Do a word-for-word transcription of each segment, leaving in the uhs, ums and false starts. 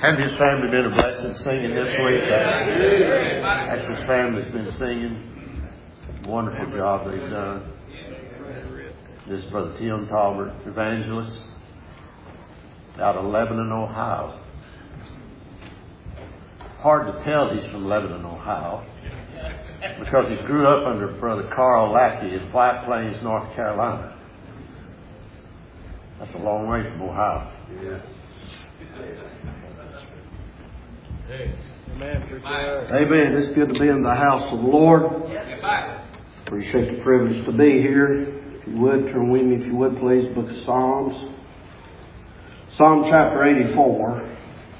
Hasn't his family been a blessing singing this week? That's his family's been singing. Wonderful job they've done. This is Brother Tim Talbert, evangelist, out of Lebanon, Ohio. Hard to tell he's from Lebanon, Ohio, because he grew up under Brother Carl Lackey in White Plains, North Carolina. That's a long way from Ohio. Yeah. Amen. Amen. It's good to be in the house of the Lord. Appreciate the privilege to be here. If you would, turn with me, if you would, please, Book of Psalms. Psalm chapter eighty-four.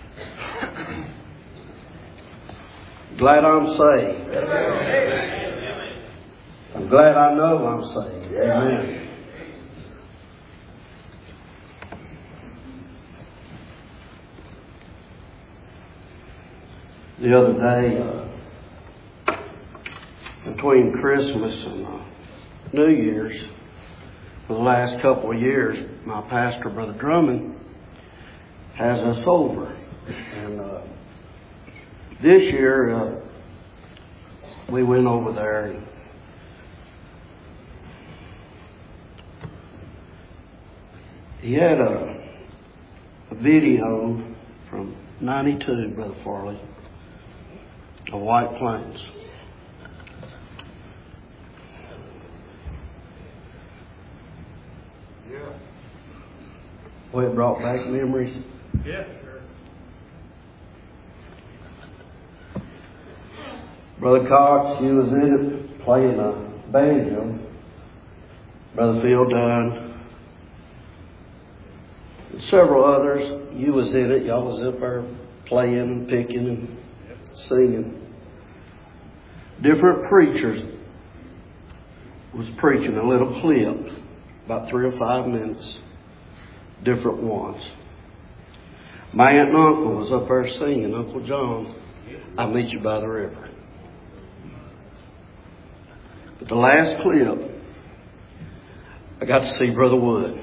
Glad I'm saved. I'm glad I know I'm saved. Amen. The other day, uh, between Christmas and uh, New Year's, for the last couple of years, my pastor, Brother Drummond, has us over. And uh, this year, uh, we went over there. And he had a, a video from ninety-two, Brother Farley, of White Plains. Yeah. Boy, it brought back memories. Yeah, sure. Brother Cox, you was in it playing a banjo. Brother Phil Dunn. And several others, you was in it. Y'all was up there playing and picking and singing. Different preachers was preaching a little clip, about three or five minutes, different ones. My aunt and uncle was up there singing, Uncle John, I'll meet you by the river. But the last clip, I got to see Brother Wood.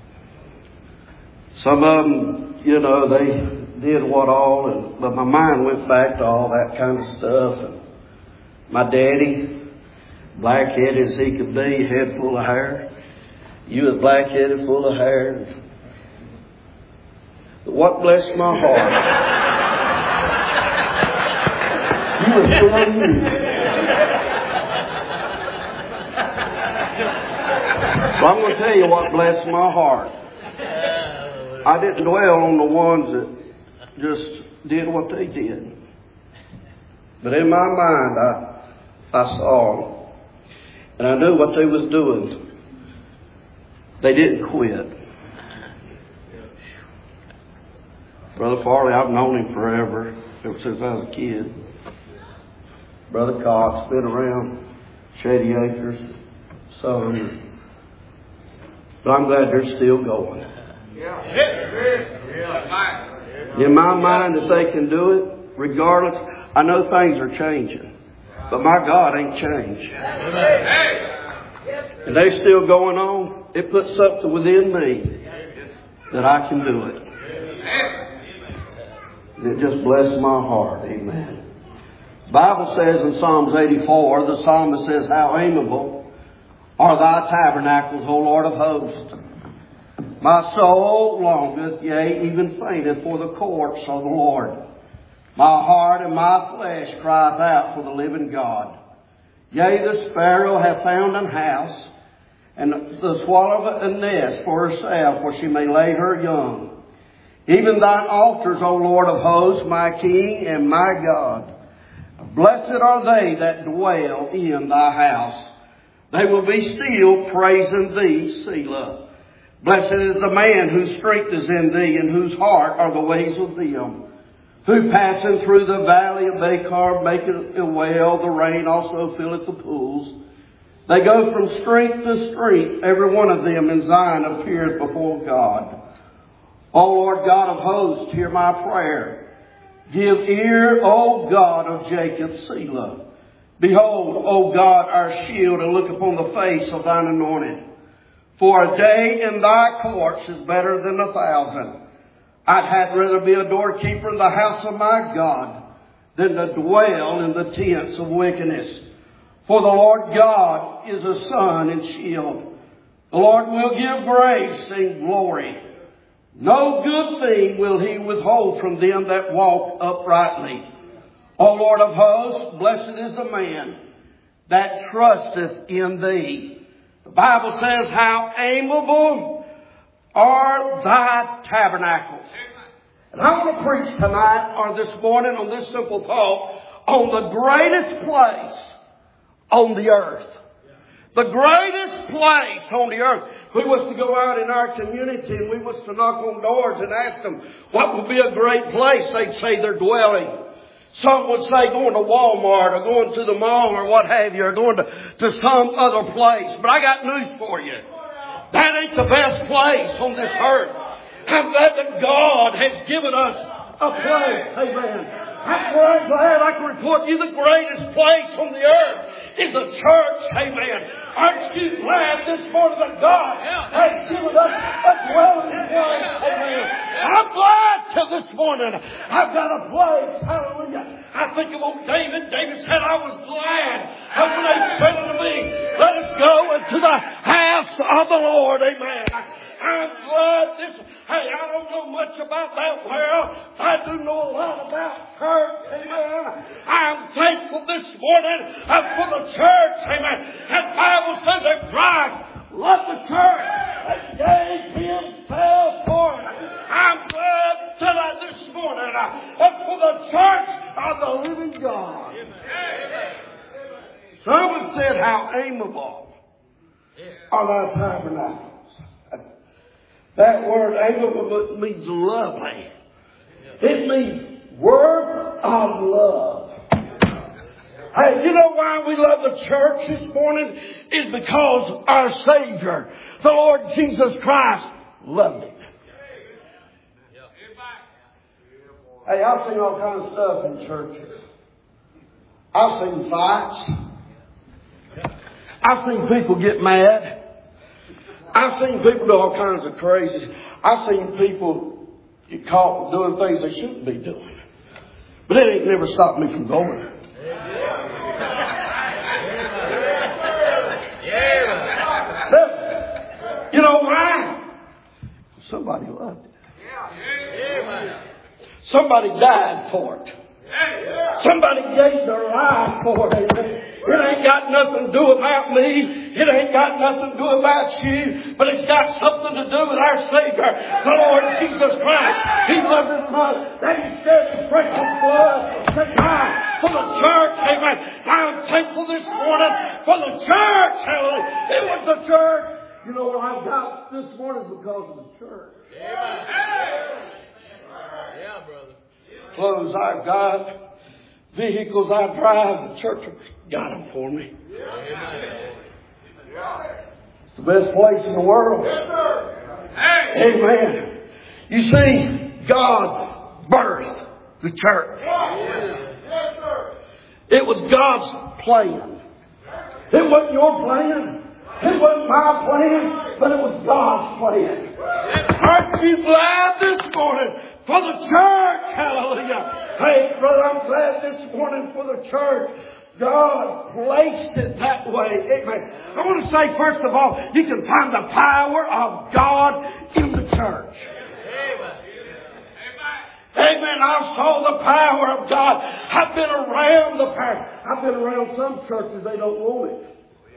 Some of them, you know, they did what all, and, but my mind went back to all that kind of stuff. And my daddy, black-headed as he could be, head full of hair. You was black-headed, full of hair. But what blessed my heart? You was still you. Well, I'm going to tell you what blessed my heart. I didn't dwell on the ones that just did what they did. But in my mind, I, I saw them. And I knew what they was doing. They didn't quit. Brother Farley, I've known him forever, ever since I was a kid. Brother Cox, been around Shady Acres, some. But I'm glad they're still going. In my mind, if they can do it, regardless, I know things are changing, but my God ain't changed. And they're still going on. It puts something within me that I can do it. It just blessed my heart. Amen. The Bible says in Psalms eighty-four, the psalmist says, how amiable are thy tabernacles, O Lord of hosts. My soul longeth, yea, even fainteth for the courts of the Lord. My heart and my flesh crieth out for the living God. Yea, the sparrow hath found an house, and the swallow a nest for herself, where she may lay her young. Even thine altars, O Lord of hosts, my King and my God. Blessed are they that dwell in thy house. They will be still praising thee, Selah. Blessed is the man whose strength is in thee, and whose heart are the ways of them. Who passing through the valley of Bacar maketh a well, the rain also filleth the pools. They go from strength to strength, every one of them in Zion appeareth before God. O Lord God of hosts, hear my prayer. Give ear, O God of Jacob, Selah. Behold, O God, our shield, and look upon the face of thine anointed. For a day in thy courts is better than a thousand. I'd had rather be a doorkeeper in the house of my God than to dwell in the tents of wickedness. For the Lord God is a sun and shield. The Lord will give grace and glory. No good thing will He withhold from them that walk uprightly. O Lord of hosts, blessed is the man that trusteth in Thee. The Bible says, how amiable are Thy tabernacles. And I want to preach tonight or this morning on this simple thought on the greatest place on the earth. The greatest place on the earth. If we was to go out in our community and we was to knock on doors and ask them what would be a great place, they'd say their dwelling. Some would say going to Walmart or going to the mall or what have you, or going to, to some other place. But I got news for you. That ain't the best place on this earth. I'm glad that God has given us a place. Amen. I'm glad I can report you the greatest place on the earth is the church. Amen. Aren't you glad this morning that God has given us a dwelling place? Amen. I'm glad till this morning I've got a place. Hallelujah. I think of old David. David said, I was glad when they said unto me, let us go into the house of the Lord. Amen. I'm glad this, hey, I don't know much about that world. I do know a lot about church. Amen. I'm thankful this morning for the church. Amen. And the Bible says that Christ loved the church and gave Himself for it. I'm glad tonight this morning uh, for the church of the living God. Someone said, how amiable are Thy tabernacles. That word amiable means lovely. It means word of love. Hey, you know why we love the church this morning? Is because our Savior, the Lord Jesus Christ, loved it. Hey, I've seen all kinds of stuff in churches. I've seen fights. I've seen people get mad. I've seen people do all kinds of crazy. I've seen people get caught doing things they shouldn't be doing. But it ain't never stopped me from going. You know why? Somebody loved it. Somebody died for it. Somebody gave their life for it. It ain't got nothing to do about me. It ain't got nothing to do about you. But it's got something to do with our Savior, the Lord Jesus Christ. He loved us enough that He shed His precious blood to die for the church. Amen. I'm thankful this morning for the church. Hallelujah. It was the church. You know what I've got this morning because of the church. Yeah, brother. Clothes I've got, vehicles I drive, the church got them for me. It's the best place in the world. Amen. You see, God birthed the church. It was God's plan. It wasn't your plan. It wasn't my plan, but it was God's plan. Aren't you glad this morning for the church? Hallelujah. Hey, brother, I'm glad this morning for the church. God placed it that way. Amen. I want to say, first of all, you can find the power of God in the church. Amen. I saw the power of God. I've been around the power. I've been around some churches, they don't want it.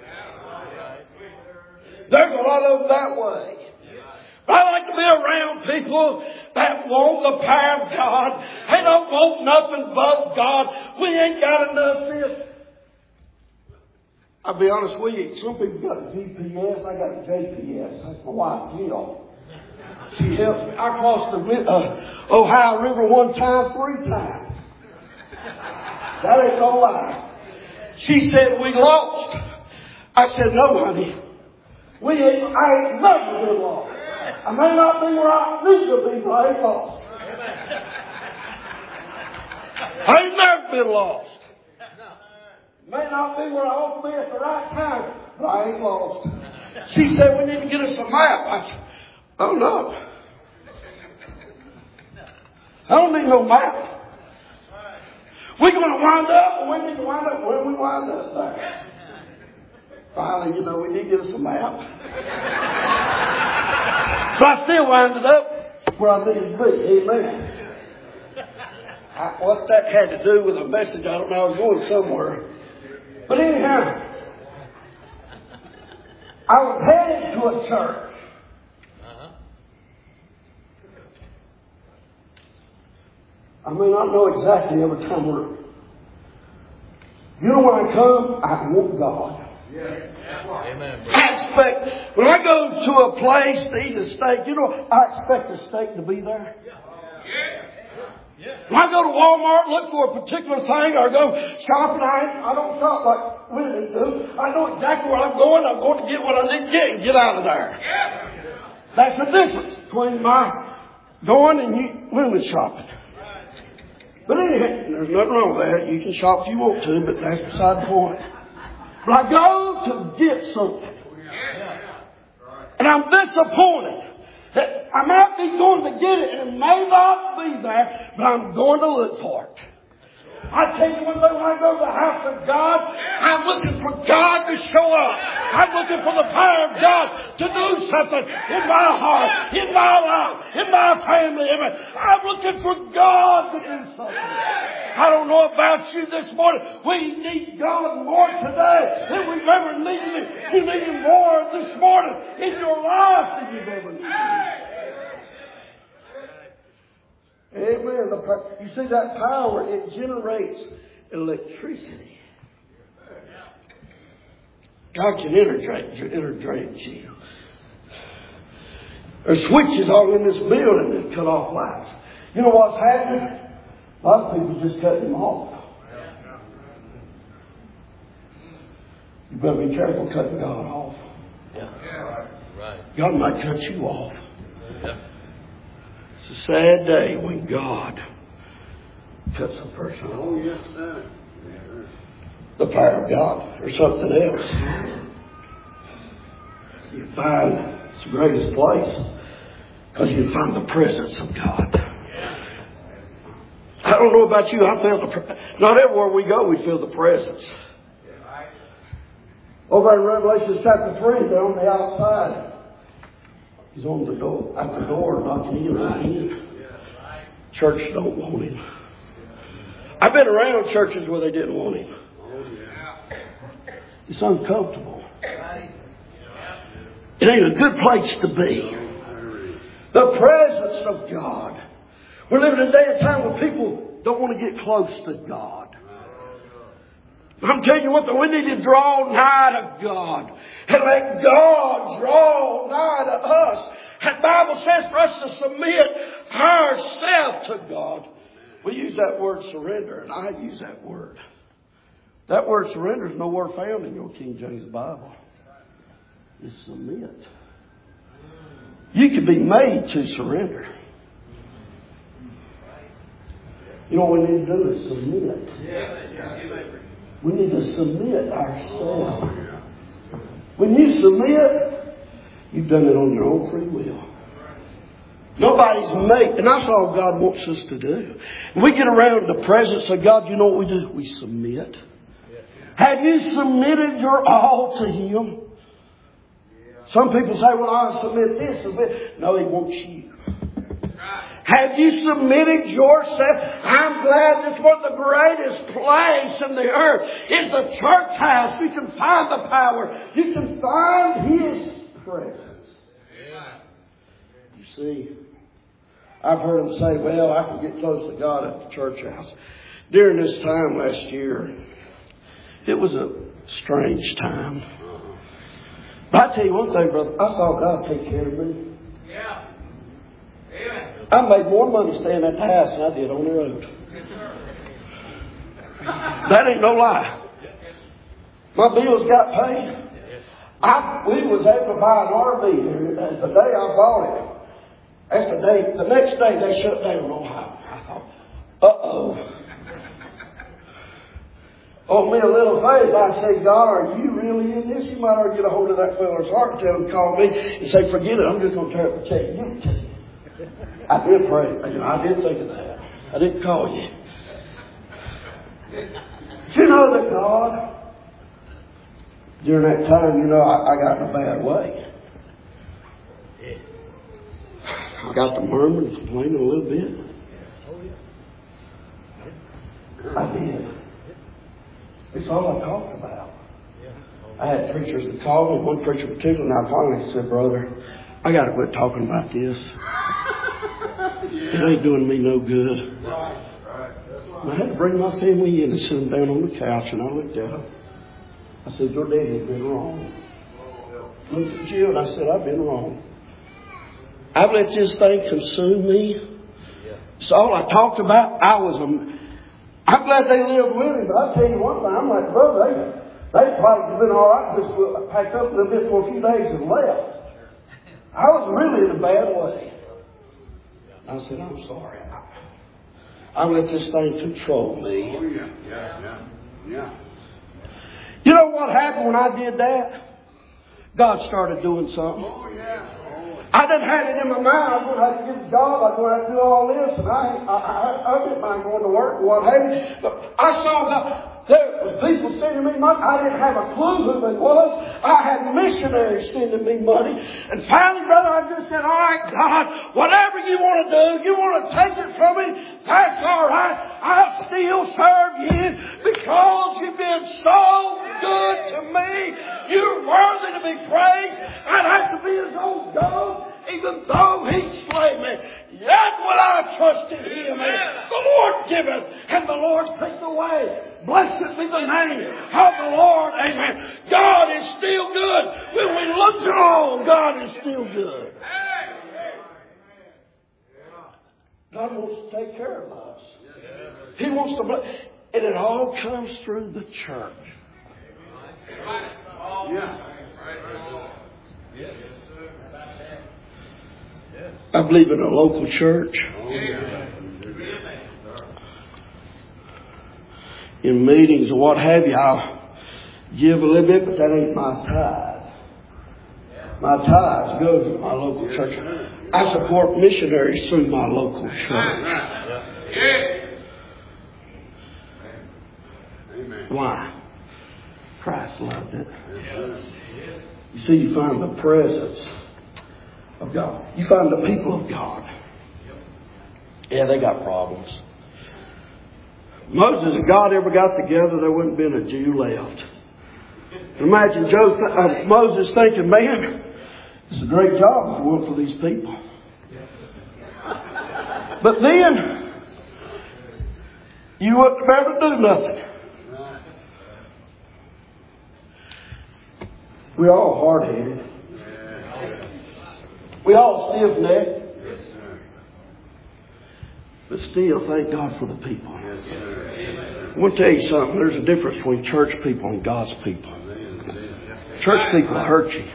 There's a lot of them that way. But I like to be around people that want the power of God. They don't want nothing but God. We ain't got enough this. I'll be honest with you. Some people got a G P S. I got a J P S. That's my wife, Jill. She helps me. I crossed the uh, Ohio River one time, three times. That ain't no lie. She said, we lost. I said, no, honey. We ain't, I ain't never been lost. I may not be where I need to be, but I ain't lost. I ain't never been lost. May not be where I ought to be at the right time, but I ain't lost. She said, we need to get us a map. I said, oh no. I don't need no map. We're going to wind up, and we need to wind up when we wind up there. Finally, you know, we need to get us a map. So I still winded up where I needed to be. Amen. I, what that had to do with a message, I don't know. I was going somewhere. But anyhow, I was headed to a church. I may not know exactly every time we're. You know, when I come, I want God. Yeah. Amen. I expect, when I go to a place to eat a steak, you know, I expect the steak to be there. When I go to Walmart, look for a particular thing, or go shopping, I, I don't shop like women do. I know exactly where I'm going. I'm going to get what I need to get and get out of there. That's the difference between my going and you, women shopping. But anyhow, there's nothing wrong with that. You can shop if you want to, but that's beside the point. But I go to get something. And I'm disappointed that I might be going to get it and it may not be there, but I'm going to look for it. I tell you one thing, when I go to the house of God, I'm looking for God to show up. I'm looking for the power of God to do something in my heart, in my life, in my family. I'm looking for God to do something. I don't know about you this morning. We need God more today than we've ever needed Him. You need Him more this morning in your life than you've ever needed Him. Amen. You see that power, it generates electricity. God can energize you. Energize you. There's switches all in this building that cut off lights. You know what's happening? A lot of people just cut them off. You better be careful cutting God off. God might cut you off. It's a sad day when God cuts a person off. Oh, yes, sir. The power of God or something else. You find it's the greatest place because you find the presence of God. I don't know about you. I feel the pre- not everywhere we go we feel the presence. Over in Revelation chapter three, they're on the outside. He's on the door, at the door, knocking in, knocking in. Church don't want him. I've been around churches where they didn't want him. It's uncomfortable. It ain't a good place to be. The presence of God. We're living in a day and time where people don't want to get close to God. I'm telling you what, we need to draw nigh to God. And let God draw nigh to us. And the Bible says for us to submit ourselves to God. We use that word surrender, and I use that word. That word surrender is nowhere found in your King James Bible. It's submit. You can be made to surrender. You know what we need to do is submit. We need to submit ourselves. When you submit, you've done it on your own free will. Nobody's made, and that's all God wants us to do. When we get around the presence of God, you know what we do? We submit. Have you submitted your all to Him? Some people say, well, I submit this, submit. No, He wants you. Have you submitted yourself? I'm glad this was the greatest place in the earth. It's the church house. You can find the power. You can find His presence. You see, I've heard them say, well, I can get close to God at the church house. During this time last year, it was a strange time. But I tell you one thing, brother, I saw God take care of me. Yeah. Amen. I made more money staying at the house than I did on the road. That ain't no lie. My bills got paid. I, we was able to buy an R V there. The day I bought it, that's the day. The next day they shut down Ohio. I thought, uh-oh. Oh, me a little faith. I said, God, are you really in this? You might ought to get a hold of that feller's heart and tell him to call me and say, forget it. I'm just going to tear up the check. You I did pray. I did think of that. I didn't call you. But you know that God, during that time, you know, I, I got in a bad way. I got to murmuring and complaining a little bit. I did. It's all I talked about. I had preachers that called me, one preacher in particular, and I finally said, brother, I got to quit talking about this. It ain't doing me no good. And I had to bring my family in and sit them down on the couch, and I looked at them. I said, your daddy's been wrong. I looked at Jill, and I said, I've been wrong. I've let this thing consume me. It's all I talked about. I was a... I'm glad they lived with me, but I'll tell you one thing. I'm like, brother, they, they probably have been all right. Just packed up a little bit for a few days and left. I was really in a bad way. I said, I'm sorry. I, I let this thing control me. Oh, yeah, yeah, yeah, yeah. You know what happened when I did that? God started doing something. Oh, yeah. I done had it in my mind. I was going to have to get a job. I was going to have to do all this. And I, I, I, I didn't mind going to work or what have you. But I saw that there was people sending me money. I didn't have a clue who they was. I had missionaries sending me money. And finally, brother, I just said, all right, God, whatever you want to do, you want to take it from me, that's all right. I'll still serve you because you've been so good to me. You're worthy to be praised. I'd have to be his old dog, even though he slay me. Yet will I trust in him. The Lord giveth, and the Lord taketh away. Blessed be the name of the Lord. Amen. God is still good. When we look at all, God is still good. God wants to take care of us. He wants to bless. And it all comes through the church. I believe in a local church. In meetings or what have you, I'll give a little bit, but that ain't my tithe. My tithe goes to my local church. I support missionaries through my local church. Why? Christ loved it. You see, you find the presence of God. You find the people of God. Yeah, they got problems. Moses and God ever got together, there wouldn't have been a Jew left. Imagine Joe, uh, Moses thinking, man, it's a great job I want for these people. But then, you wouldn't have ever do nothing. We all hard-headed. We all stiff-necked. But still, thank God for the people. I want to tell you something. There's a difference between church people and God's people. Church people hurt you.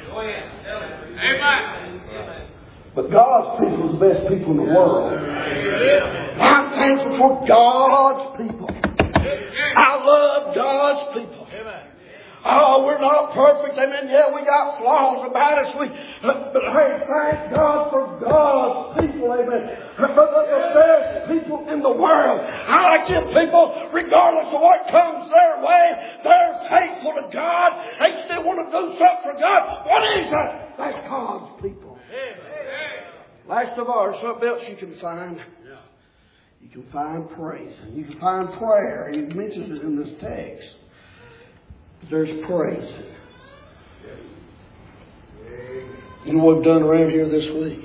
But God's people are the best people in the world. I'm thankful for God's people. I love God's people. Oh, we're not perfect. Amen. Yeah, we got flaws about us. We, but hey, thank God for God's people. Amen. For the, the best people in the world. I like them people, regardless of what comes their way, they're faithful to God. They still want to do something for God. What is that? That's God's people. Last of all, something else you can find. You can find praise. And you can find prayer. He mentions it in this text. There's praise. You know what we've done around here this week?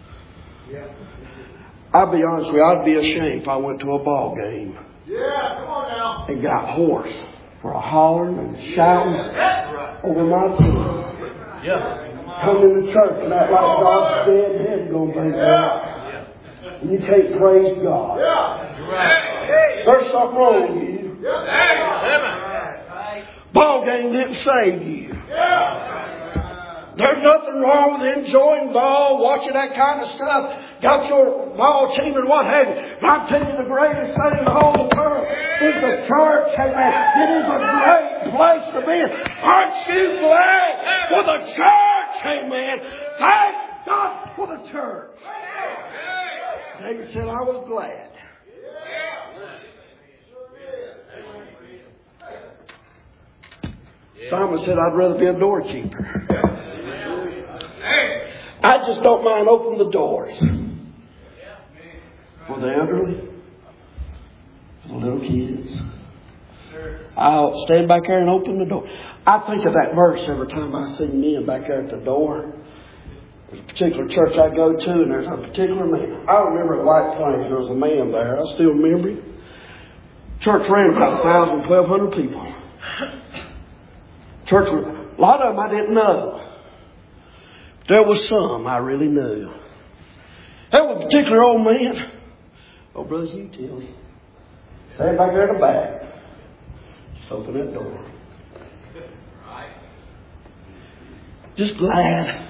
I'll be honest with you, I'd be ashamed if I went to a ball game Yeah, come on now. and got hoarse for a hollering and shouting over my team. Yeah. Come into church and act like God's dead head going to be there. And you can't praise God. Yeah. There's something wrong with you. Yeah. Ball game didn't save you. Yeah. There's nothing wrong with enjoying ball, watching that kind of stuff. Got your ball team and what have you. But I'm telling you, the greatest thing in the whole world is the church. Amen. It is a great place to be. Aren't you glad for the church? Amen. Thank God for the church. David said, I was glad Simon said, I'd rather be a doorkeeper. I just don't mind opening the doors for the elderly, for the little kids. I'll stand back there and open the door. I think of that verse every time I see men back there at the door. There's a particular church I go to, and there's a particular man. I remember at White Plains, there was a man there. I still remember him. Church ran about a thousand, twelve hundred people. Church, a lot of them I didn't know. There was some I really knew. There was a particular old man. Oh, Brother Hugh, tell me. Stand back there in the back. Just open that door. Just glad.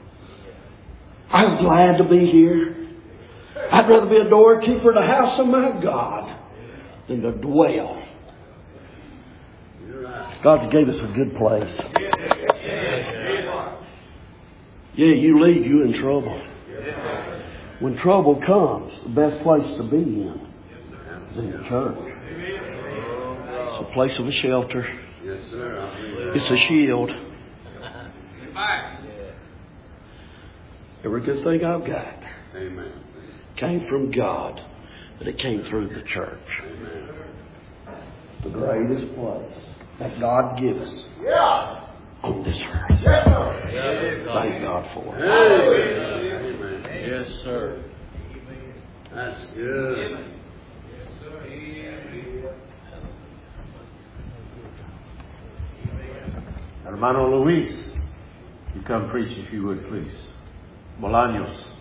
I was glad to be here. I'd rather be a doorkeeper in the house of my God than to dwell. God gave us a good place. Yeah, you leave, you're in trouble. When trouble comes, the best place to be in is in the church. It's a place of a shelter. It's a shield. Every good thing I've got came from God, but it came through the church. The greatest place that God gives us on this earth. Thank God for it. Yes, sir. That's good. Hermano Luis, you come preach if you would, please. Bolaños.